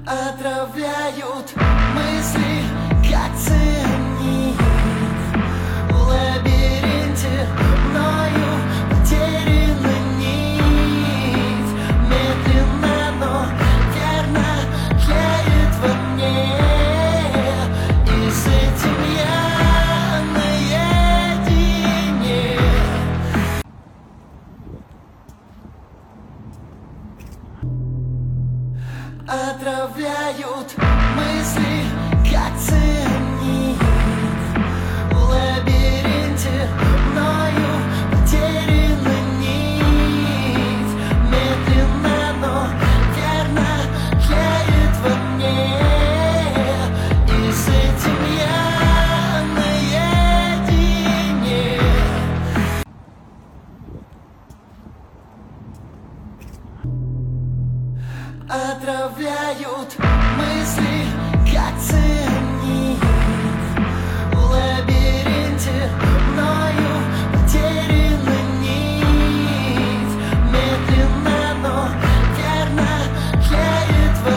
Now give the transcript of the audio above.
Отравляют мысли, как цианид. В лабиринте мною потеряна нить. Медленно, но верно тлеет во мне. И с этим я наедине. Отравляют мысли, как цианид. В лабиринте мною потеряна нить. Медленно, но верно тлеет во мне. И с этим я наедине. Отравляют мысли, как цианид.